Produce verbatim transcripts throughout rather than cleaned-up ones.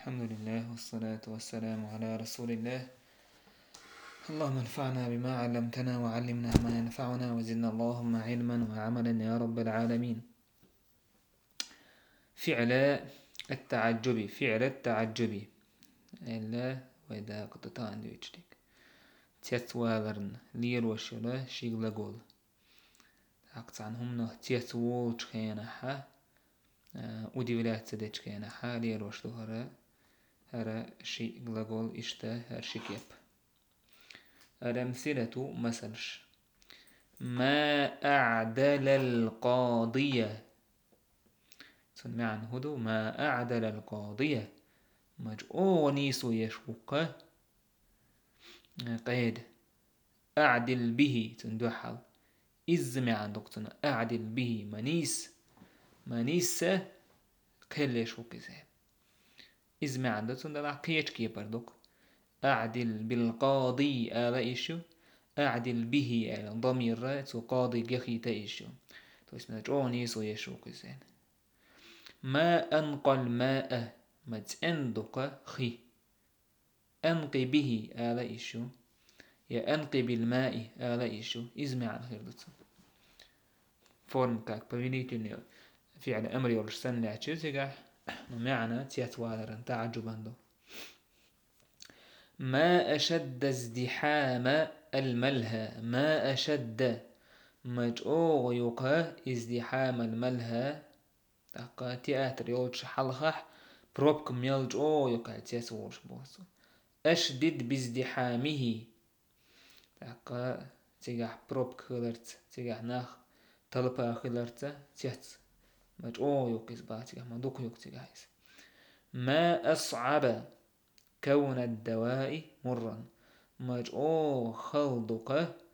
الحمد لله والصلاة والسلام على رسول الله. اللهم انفعنا بما علمتنا وعلمنا ما ينفعنا وزدنا اللهم علما وعملا يا رب العالمين. فعل التعجب فعل التعجب إلا وإذا قطعت عندي وجهك تيتوالرن لير وشلا شيغلا قول عقت عنهم نه تيتوال تخينها ودي ولاية تدج كينها لير وشلو هرا هرا شيغلا قول إشتا هر شكيب. الأمثلة مثلش ما أعدل القاضية سمع عن هدو ما أعدل القاضية مجؤوني سيشوق قيد أعدل به تندحل إزمع عن دكتنا أعدل به منيس منيس كل يشوق زين إزمع عن دكتنا لا قيش كي بردك أعدل بالقاضي آلا إيشو أعدل به آلا ضمير رأت وقاضي جخي تأيشو تو اسمه جوني سو يشوق زين. ما أنقى الماء متأندق خي أنقي به آلا إيشو يا أنقي بالماء آلا إيشو إزمع عن خير دتو فورم كاك بفينيتو فعل أمر يورشسن لعشيزيقا معنى تياتوالرن تعجبا دو. ما أشد ازدحام الملهى ما أشد مجؤو يقى ازدحام الملهى تاقا تياتر يولش حلخح بروبكم يلجؤو يقى تيسورش بوسو. أشدد بازدحامه تاقا تيجح بروبك خلرت تيجح ناخ طلبا خلرت تيات مجؤو يقى با تيجح مدوك يقى تيجح. ما أصعب كون الدواء مرا مجؤو خلدك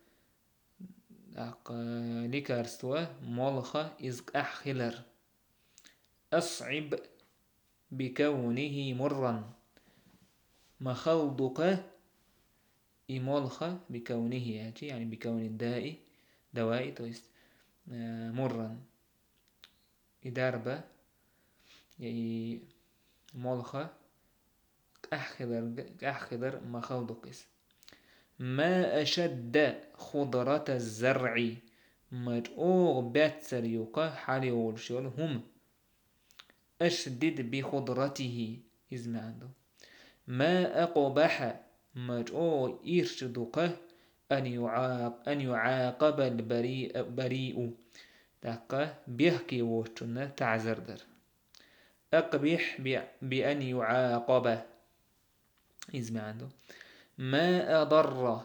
لكارستوا مولخة إزق أحخلر. أصعب بكونه مرا مخلدك إمولخة بكونه يعني بكون الداء دواء تويست مرا إداربة يعني مولخة أحخلر أحخلر مخلدكس. ما أشد خضرة الزرع مجؤو باتسر يقى حالي والشول هم أشدد بخضرته إزم عنده. ما أقبح مجؤو إرشدك أن يعاق أن يعاقب البريء بريء تاقا بيحكي وشنا تعزردر. أقبح بأن يعاقب إزم عنده. ما أضر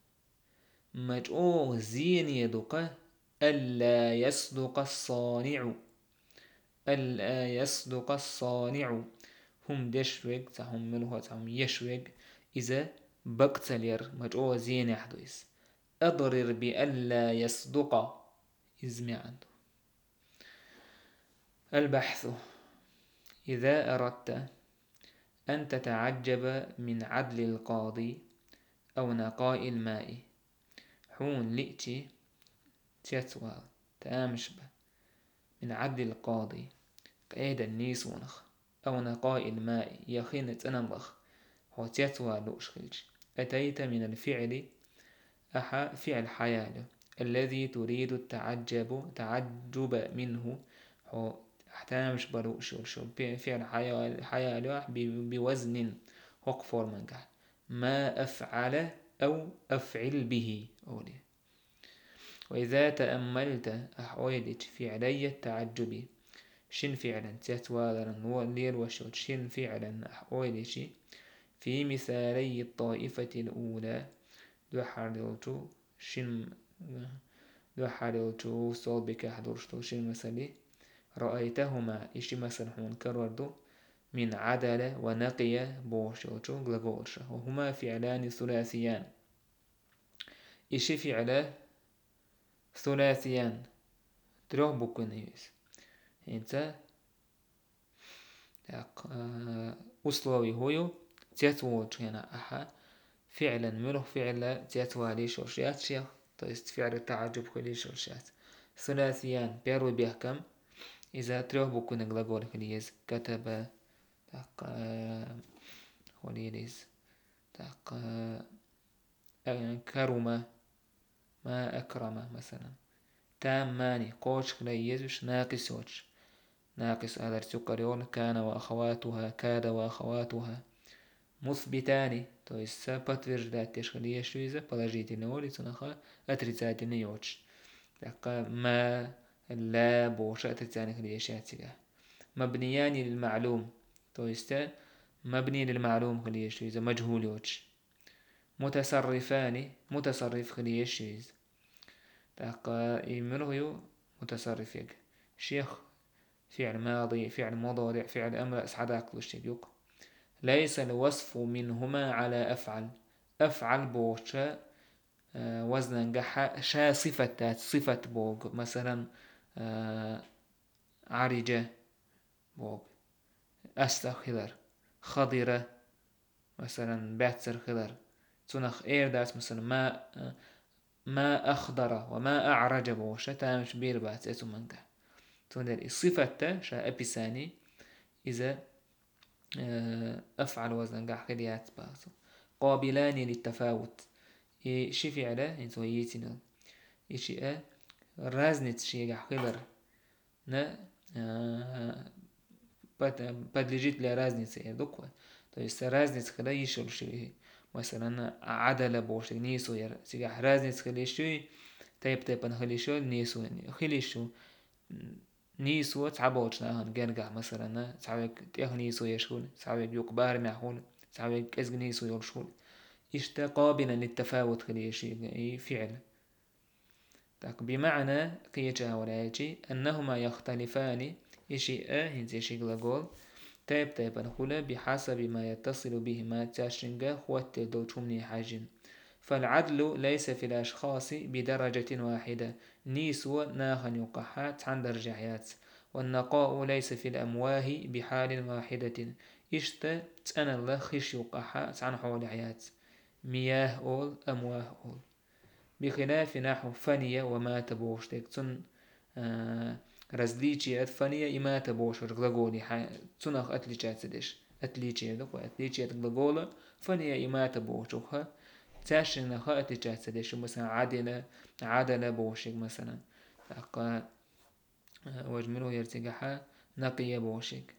مجؤو زين يدك ألا يصدق الصانع ألا يصدق الصانع هم دشوج تهم ملوها تهم يشوج إذا بقتلير مجؤو زين يحدث. أضرر بألا يصدق إزمي عنده. البحث إذا أردت أن تتعجب من عدل القاضي أو نقاء الماء حون لئتي تيتوال تامشبه من عدل القاضي قيد النيسونخ أو نقاء الماء يخين تنمخ هو تيتوال لؤشخلج أتيت من الفعل أحا فعل حياله الذي تريد التعجب تعجب منه هو احتامش بلوش فعل حياله بوزن وقفور منك ما أفعل أو أفعل به أولي. وإذا تأملت أحوالك فعلي التعجب شن فعلا تتوالرن ولير وشوت شن فعلا أحوالك في مثالي الطائفة الأولى دو حارلتو شن دو حارلتو صوبك حضرشتو شن مثالي رأيتهما إشي مثل هون كروردو من عدل ونقي بوشوتو غلغوشا وهما فعلان ثلاثيان. إشي فعله ثلاثيان تروح بكونيس انت أصلوي هويو تيتووش هنا أحا فعلا ملو فعلا تيتوالي شوشيات شيخ تيست فعل التعجب كلي شوشيات ثلاثيان بيرو بيحكم إذا تروح بكون غلغول كليز كتب وليليز تاق كرم ما أكرم مثلا تاماني قوش خليزوش ناقص وش ناقص أدر سكريون كان وأخواتها كاد وأخواتها مثبتاني то есть подтверждать خليشويزة положительный улицу наха отрицательный йоч так ما لا بوش отрицательный خليشاتيها مبنيان للمعلوم то есть مبني للمعلوم خليشويزة مجهول يوش متصرفان متصرف خليشويز tak يمرغيو متصرف يك شيخ فعل ماضي فعل مضارع فعل أمر أسعدك لشتيق ليس الوصف منهما على أفعل أفعل بوشا آه وزنا جحا شا صفة صفة بوغ مثلا آه عرجة بوغ أستخدر خضرة مثلا باتسر خضر تنخ إير داس مثلا ما آه ما أخضر وما أعرج بوشا تامش بير بات إتو منك تندر الصفة شا أبساني إذا أفعل وزن قاع خليات باسو قابلان للتفاوت إشي فعله إنتو يتنو إشي أ رازنت شي قاع خلر نا بدلجيت لرازنت سيدوكوا تو يست رازنت خلا يشل شي مثلا عدل بوش نيسو ير سيقاع رازنت خلي شوي تايب تايبن خلي شو نيسو خلي شو نيسو تعبوش ناهن جرجع مثلا تعبك تيه نيسو يشول تعبك يقبار معهول تعبك إزج نيسو يرشول إشتا قابلا للتفاوت خلي شيء فعل تاك بمعنى قيجا ولاجي أنهما يختلفان إشي أه هنزي شي غلاغول تايب تايب نخولا بحسب ما يتصل بهما تاشنجا خوات دو تشمني حاجن فالعدل ليس في الأشخاص بدرجة واحدة نيسو ناهن يقحات عن درجات والنقاء ليس في الأمواه بحال واحدة إشتا تأنا الله خش يقحات عن حول حيات مياه أول أمواه أول بخلاف نحو فنية وما تبوش تكتن آه رزليتي أت فنية إما تبوش رغلقولي تنخ أتليتشات سدش أتليتشي دوك أتليتشي رغلقولة فنية إما تبوش وخا تاشن خا أتليتشات سدش مثلا عادلة عادلة بوشك مثلا أقا وجملو يرتقحا نقية بوشك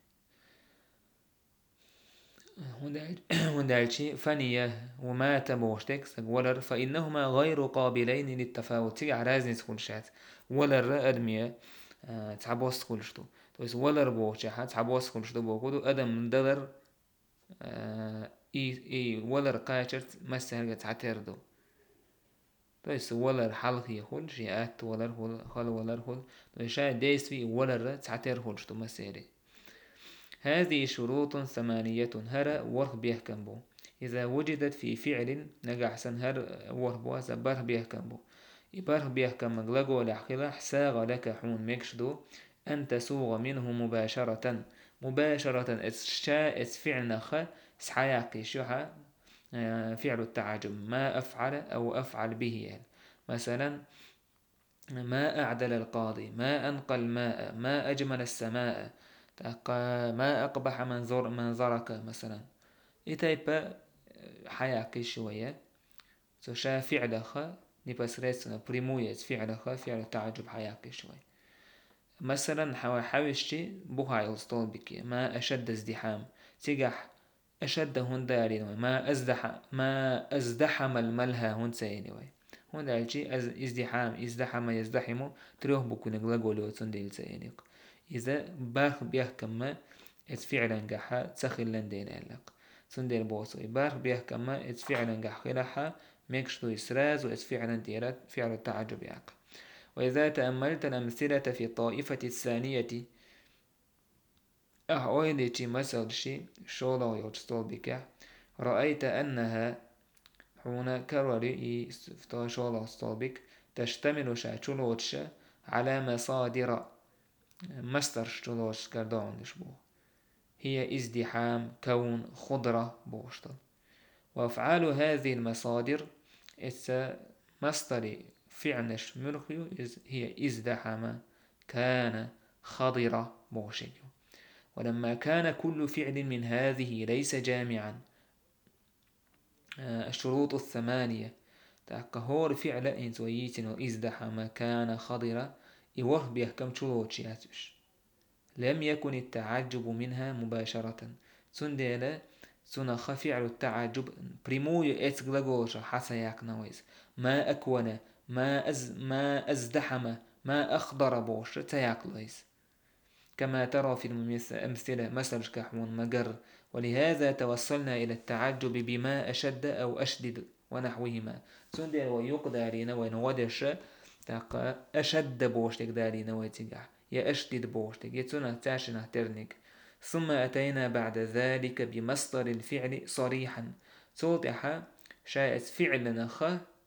هندالشي فنية وما تبوشتك ولر فإنهما غير قابلين للتفاوت تيجي رازنس كل شات ولر أدمية أه تعبوس كل شتو تويس ولر بوشة تعبوس كل شتو بوكودو أدم دلر أه إي إي ولر قاشرت مسهل تعتردو تويس ولر حلق يخل شيئات ولر خل ولر خل تويس دايس في ولر تعتر خل شتو مسيري هذه شروط ثمانية هر ورخ بيحكم بو إذا وجدت في فعل نجح سن هر ورخ بو سبره بيحكم بو إبره بيحكم مغلقو لحخلا حساغ لك حون مكشدو أن تسوغ منه مباشرة مباشرة إسشاء إسفعل خ سحياقي شوحا فعل التعجب ما أفعل أو أفعل به يعني. مثلا ما أعدل القاضي ما أنقى الماء ما أجمل السماء ما أقبح منظر منظرك مثلا إتايبا حياقي شوية سوشا فعل خا نبسرسنا بريموية فعل خا فعل تعجب حياقي شوية مثلا حاوشتي بوها يلستول بكي ما أشد ازدحام تيجح أشد هنداري ما أزدح ما أزدحم الملهى هون سيني وي هون دالشي ازدحام ازدحم يزدحمو تروح بكو نغلقولي وتنديل سيني إذا باخ بيحكم ما فعلا جحا تسخلن دين لك سندير بوصو باخ بيحكم ما فعلا جح خلحا ميكشتو يسراز وفعلا ديرات فعل التعجب ياك. وإذا تأملت الأمثلة في الطائفة الثانية أحوالي تي مثل شي شولا يوتستول بك رأيت أنها هنا كرولي شولا يوتستول بك تشتمل شاتشولوتش على مصادر مصدر شتولوش كردون لشبو هي ازدحام كون خضرة بوشتل وأفعال هذه المصادر إس مصدر فعلش مرخيو هي ازدحم كان خضرة بوشيو ولما كان كل فعل من هذه ليس جامعا الشروط الثمانية تاق هور فعل إنت ويتن وإزدحم كان خضرة إوه بيحكم شروط شياتش لم يكن التعجب منها مباشرة سندلا سنخ فعل التعجب بريمو يأتي غلغوش حسياك نويز ما أكون ما أز ما أزدحم ما أخضر بوش تياك ليس كما ترى في الأمثلة مثل كحون مجر. ولهذا توصلنا إلى التعجب بما أشد أو أشدد ونحوهما سندل ويقدرين ونودش تاق أشد بوشتك دارين ويتجح يا أشدد بوشتك يتسنى تاشنا ترنك. ثم أتينا بعد ذلك بمصدر الفعل صريحا توضح شاءت فعل نخ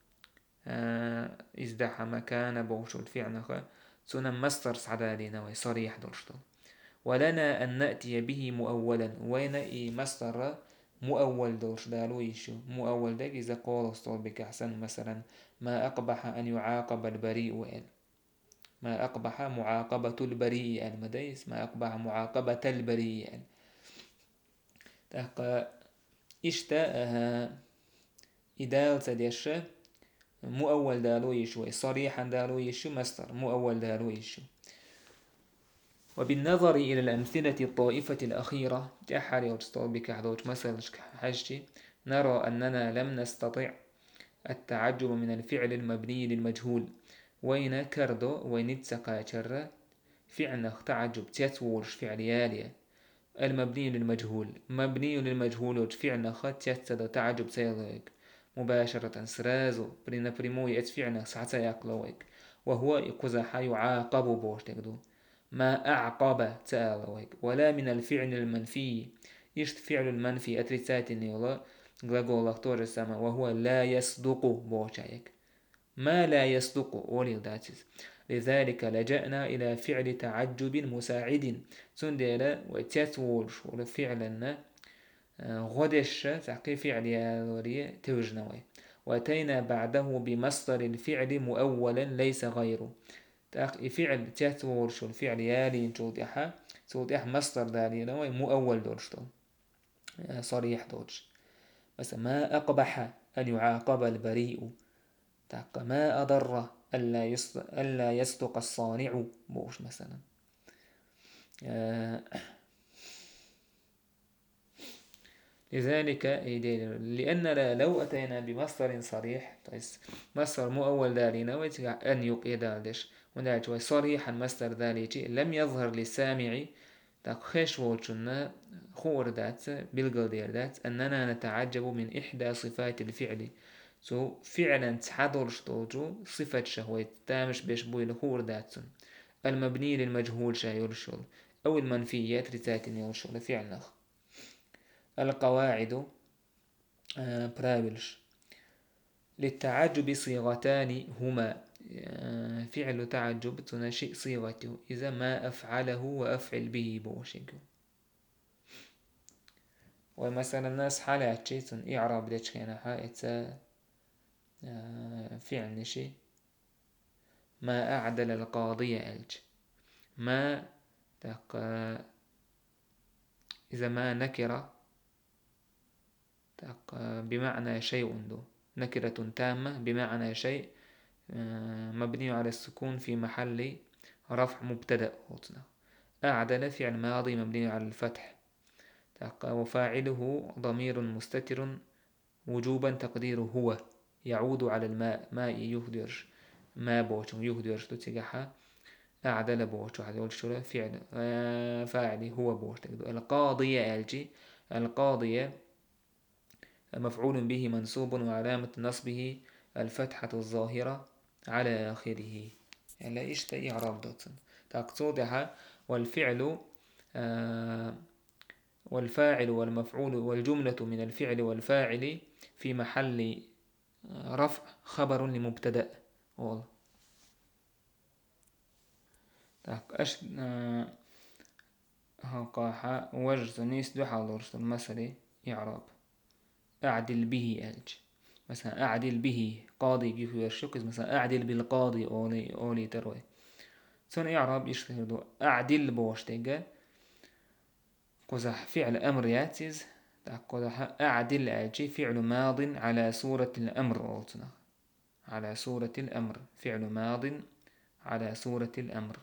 ازدح مكان بوش الفعل نخ سنة مصدر سعدالين وي صريح دلشتل. ولنا أن نأتي به مؤولا وين إي مصدر مؤول دورش دالو يشو مؤول دك إذا قول استول بك أحسن مثلا ما أقبح أن يعاقب البريء إل ما أقبح معاقبة البريء إل مديس ما أقبح معاقبة البريء إل تحق إشتاءها إدال تديش مؤول دالو يشو صريحا دالو يشو مصدر مؤول دالو يشو. وبالنظر إلى الأمثلة الطائفة الأخيرة تحري وتستوى بك حدوش مثلا حاجتي نرى أننا لم نستطع التعجب من الفعل المبني للمجهول وين كردو وين تسقى فعل تعجب تتورش فعل يالية المبني للمجهول مبني للمجهول وفعل نخط تتد تعجب سيضيك مباشرة سرازو برينا بريمو يتفعل ساعتا يقلوك وهو يقزح يعاقب بوش تقدو ما أعقب تالوك ولا من الفعل المنفي إشت فعل المنفي أتريتات نيولا غلاغول اختور السما وهو لا يصدق بوشايك ما لا يصدق أولي داتس. لذلك لجأنا إلى فعل تعجب مساعد سندلا وتتولش ولا فعلنا غدش تحقي فعل يالوري توجنوي وأتينا بعده بمصدر الفعل مؤولا ليس غيره تأخ فعل تتورش الفعل يالي توضيحها توضيح مصدر دالي نوي مؤول دورشتو صريح دورش بس ما أقبح أن يعاقب البريء تأخ ما أضر ألا يصدق الصانع بوش مثلا آه لذلك لأننا لو أتينا بمصدر صريح مصدر مؤول دالي نوي أن يقيد دالش ونالج صريحا مصدر ذلك لم يظهر للسامع تخش وجنا خور ذات بالقدير ذات أننا نتعجب من إحدى صفات الفعل سو فعلا تحضر شتوجو صفة شهوة تامش بيشبوي الخور ذات المبني للمجهول شايرشل أو المنفيات رتاتين يرشل فعل نخ. القواعد آه برابلش للتعجب صيغتان هما فعل تعجب تنشئ صيغته إذا ما أفعله وأفعل به بوشيكو ومثلا الناس حالات شيء إعراب ديش كان حائط فعل نشي ما أعدل القاضي ألج ما تق إذا ما نكرة تق بمعنى شيء دو نكرة تامة بمعنى شيء مبني على السكون في محل رفع مبتدأ أعدل فعل ماضي مبني على الفتح وفاعله ضمير مستتر وجوبا تقديره هو يعود على الماء ماء يهدرش ما بوش يهدرش تتجحها أعدل بوش فعل فاعل هو بوش القاضية الجي القاضية مفعول به منصوب وعلامة نصبه الفتحة الظاهرة على آخره يعني لا إيش إعراب دوتن تقصدها والفعل آه والفاعل والمفعول والجملة من الفعل والفاعل في محل رفع خبر لمبتدأ والله أش هقاحة وجه نيس دو حاضرش المثل إعراب أعدل به ألج مثلا أعدل به قاضي جيف يرشكز مثلا أعدل بالقاضي أولي أولي تروي سن إعراب يشتهر دو أعدل بوشتجا قزح فعل أمر ياتيز تأخذها أعدل أجي فعل ماض على صورة الأمر أولتنا على صورة الأمر فعل ماض على صورة الأمر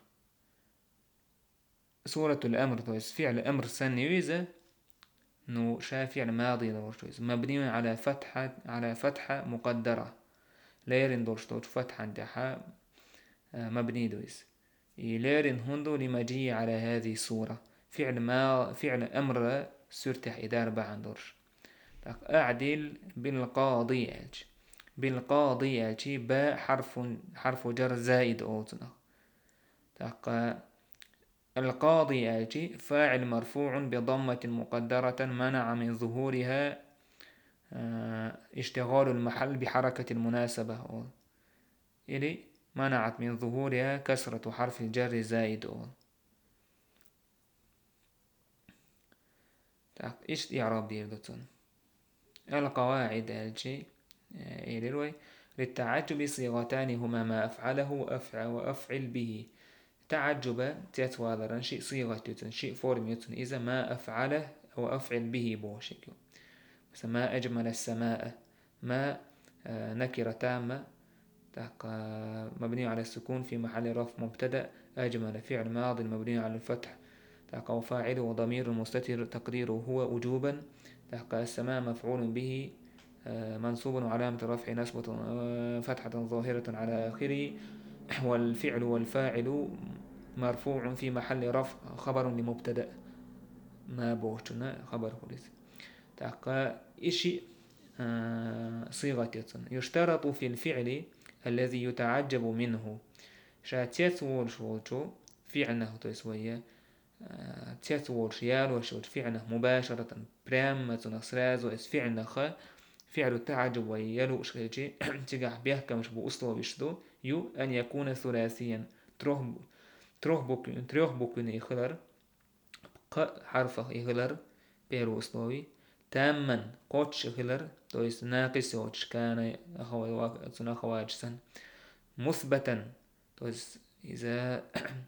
صورة الأمر تويس فعل أمر سنويزة نو شا فعل ماضي دورشتويز مبني على فتحة على فتحة مقدرة ليرن دورشتوت فتحة دحا مبني دويس ليرن هندو لمجيء على هذه الصورة فعل ما فعل أمر سرتح إدار بعن دورش أعدل بالقاضي أج بالقاضي أجي باء حرف حرف جر زائد أوتنا القاضي أجي فاعل مرفوع بضمة مقدرة منع من ظهورها اشتغال المحل بحركة المناسبة إلي منعت من ظهورها كسرة حرف الجر زائد أول إيش إعراب دير دوتون القواعد أجي إلي للتعجب صيغتان هما ما أفعله وأفعل, وأفعل به تعجب تتوالرن شيء صيغة تتن شيء فورم يتن إذا ما أفعله أو أفعل به بوشكل مثلا ما أجمل السماء ما نكرة تامة مبني على السكون في محل رفع مبتدأ أجمل فعل ماض مبني على الفتح وفاعله وضمير مستتر تقديره هو وجوبا السماء مفعول به منصوب علامة رفع نسبة فتحة ظاهرة على آخره والفعل والفاعل مرفوع في محل رفع خبر لمبتدأ ما بوشنا خبر خلص تاقا إشي صيغة يشترط في الفعل الذي يتعجب منه شاتيت وولشوتو فعله تسوية تيت وولشيال وشوت فعله مباشرة برام تنصرازو اس فعله خ فعل التعجب ويلو شيء تجاه بيه كمش بأسلوب يشدو يو أن يكون ثلاثيا تروح تروح بوك تروح بوكن يخلر ق حرفه يخلر بيرو أسلوبي تاما قوتش يخلر تويس ناقص يوتش كان أخوي واقع أخواج سن مثبتا تويس إذا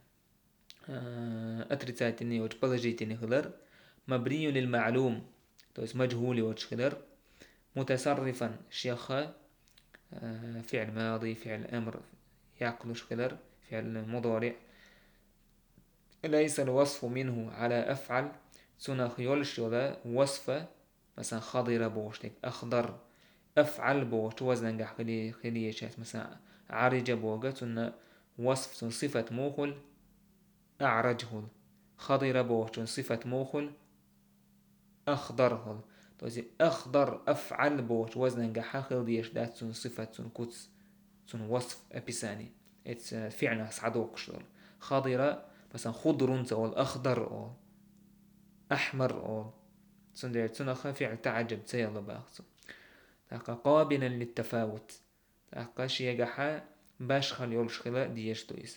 أتريتاتني يوتش بلجيتني خلر مبني للمعلوم تويس مجهول يوتش خلر متصرفا شيخا فعل ماضي فعل أمر يعقلش خلر فعل مضارع ليس الوصف منه على أفعل سنخ يلش ولا وصف مثلا خضر بوشتك أخضر أفعل بوشت وزن جح خلي خلي شات مثلا عرج بوجت سن وصف سن صفة موخل أعرجه خضر بوشت صفة موخل أخضره توزي أخضر أفعل بوش وزن جح خلي دات سن صفة سن كتس سن وصف أبيساني اتس فعلا سعدوك شغل خضر مثلا خضر أو أخضر أو أحمر أو سندر تنخ فعل تعجب تيلا باخص تاقا قابلا للتفاوت تاقا شيجحا باش خل يولش خلا ديش تويس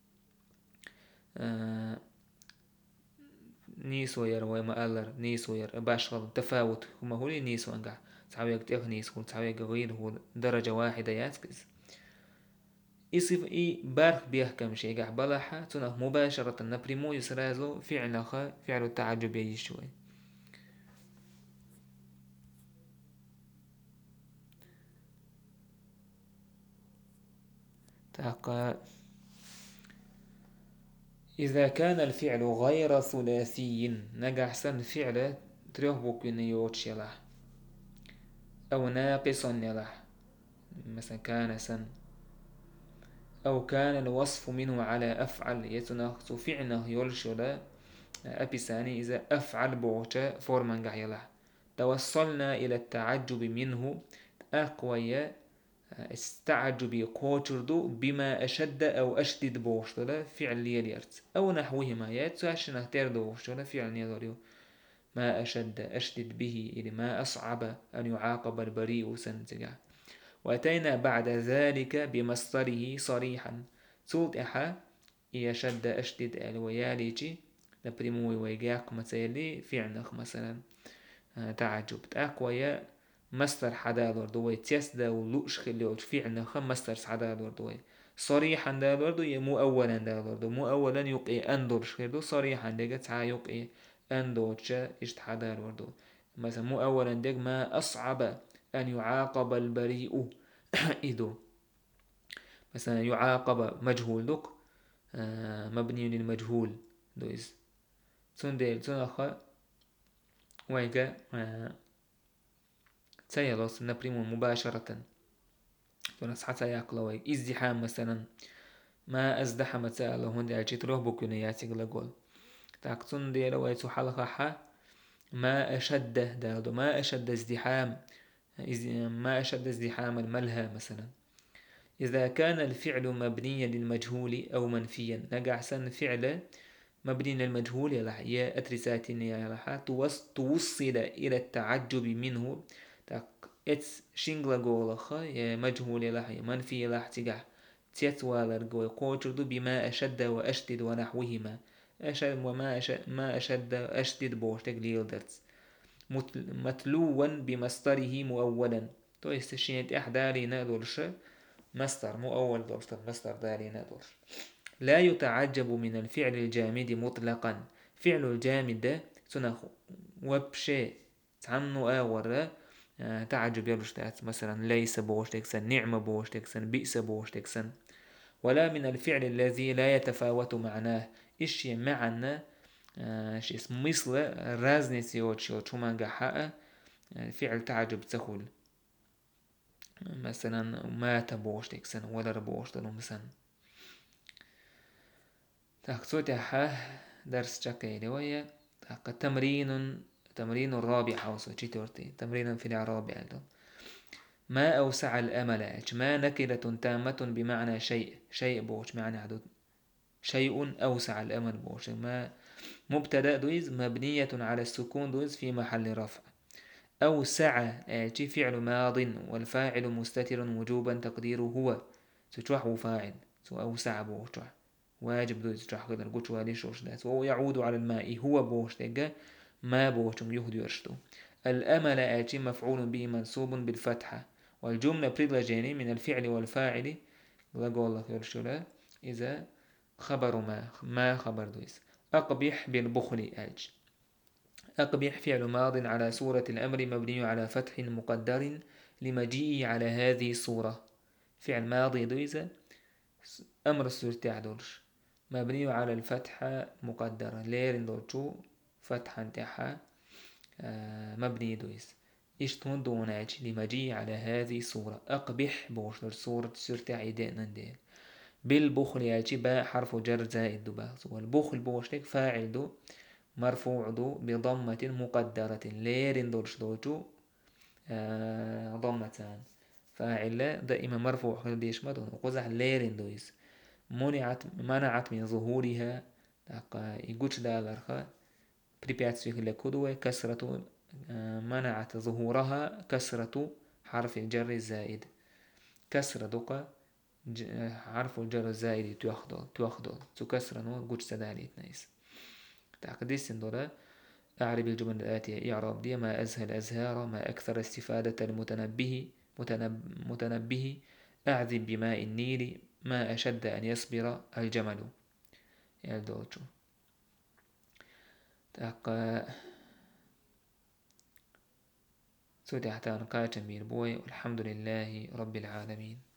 آه نيسو ير وما ألر نيسو ير باش خل تفاوت هما هولي نيسو انقع تعويق تيخ نيسو تعويق غير هو درجة واحدة ياتكس يصف إي بارك بيحكم شيء قح بلاحة تنه مباشرة نبرمو يسرازو فعل خا فعل التعجب يشوي تاقا إذا كان الفعل غير ثلاثي نجح سن فعل تريه بوكين يوتش يلح أو ناقصا يلح مثلا كان سن أو كان الوصف منه على أفعل يتناقص فعله يلشل أبساني إذا أفعل بوتا فورمان قحيلا توصلنا إلى التعجب منه أقوى استعجب قوتردو بما أشد أو أشدد بوشتلا فعل يليرت أو نحوهما يتسعش نهتر بوشتلا فعل يليريو ما أشد أشدد به إلى ما أصعب أن يعاقب البريء سنتجا وأتينا بعد ذلك بمصدره صريحا تلتحا يشد أشدد الوياليجي لبريموي ويجاق مثالي فعنخ مثلا تعجب أقوى مصدر حدا دوي تيسدا ولوش خليوش فعنخ مصدر حدا دوي صريحا دالوردو مو أولا دالوردو مو أولا يقي أندورش خلو صريحا ديجا تعا يقي أندورش إشت حدا دوردو مثلا مو أولا ديك ما أصعب أن يعاقب البريء إذو مثلا يعاقب مجهول دوك آه مبني للمجهول دويز تون ديل تون أخا ويجا آه تسيلوس نبريمو مباشرة تون أصحى يقلوي ازدحام مثلا ما أزدحم تسأله هندي أجيت روح بكون ياتيك لقول تاكتون ديل ويتو حلقة حا ما أشد دادو ما أشد ازدحام ما أشد ازدحام الملهى مثلا إذا كان الفعل مبنيا للمجهول أو منفيا نجع سن فعل مبني للمجهول يلا يا أترساتين يلا توصل إلى التعجب منه تاك إتس شينغلا جولخ يا مجهول يلا منفي يلا تجع تيتوالر جو قوتردو بما أشد وأشدد ونحوهما أشد وما أشد ما أشد أشدد بوش تقليل درس متلوا بمصدره مؤولا تو يستشينت إحداري نادولش مصدر مؤول دولش مصدر داري نادولش لا يتعجب من الفعل الجامد مطلقا فعل الجامد سنخ وبشي تعنو آور تعجب يلوش تات مثلا ليس بوش تكسن نعم بوش تكسن بئس بوش تكسن ولا من الفعل الذي لا يتفاوت معناه إيش معنى شي اسم مثل رازني سيوتشي وشومان حق فعل تعجب تخول مثلا مات بوش تكسن ولا ربوش تلو مثلا تاكسوتي حا درس شكايلي ويا تاك تمرين تمرين الرابع حوصو تشيتورتي تمرين في الرابع ما أوسع الأمل ما نكرة تامة بمعنى شيء شيء بوش معنى عدود شيء أوسع الأمل بوش ما مبتدأ دويز مبنية على السكون دويز في محل رفع أوسع آتي فعل ماض والفاعل مستتر وجوبا تقديره هو ستوح فاعل سو أوسع بوش واجب دويز تروح كده القوش واليش وش داس وهو يعود على الماء هو بوش تجا ما بوشم يهدي يرشدو الأمل آتي مفعول به منصوب بالفتحة والجملة بريدلجيني من الفعل والفاعل لقول الله يرشد إذا خبر ما ما خبر دويس أقبح بالبخل آج أقبح فعل ماض على صورة الأمر مبني على فتح مقدر لمجيء على هذه الصورة فعل ماضي دويس أمر السورة عدولش مبني على الفتحة مقدرة ليرن دوتشو فتحة انتحى آه مبني دويس إيش تندوناج لمجيء على هذه الصورة أقبح بوش للصورة سورة عيدين نديل بالبخل ياتي باء حرف جر زائد دو باء والبخل بوشتك فاعل دو مرفوع دو بضمة مقدرة ليرن دولش دوتشو آه ضمتان فاعل دائما مرفوع ديش مدون وقزح ليرن دويس منعت منعت من ظهورها يقولش دالرخا بريبياتسيك لكودوة كسرة منعت ظهورها كسرة حرف الجر الزائد كسرة دوقة حرف الجر الزائد تأخذ تأخذ تكسر نور قولش سدالي تنايس تعقديس دورة أعرب الجمل الآتية إعراب دي ما أزهل أزهار ما أكثر استفادة المتنبه متنب متنبه أعذب بماء النيل ما أشد أن يصبر الجمل يالدوتشو تاقا سودي حتى نقاش بير بوي والحمد لله رب العالمين.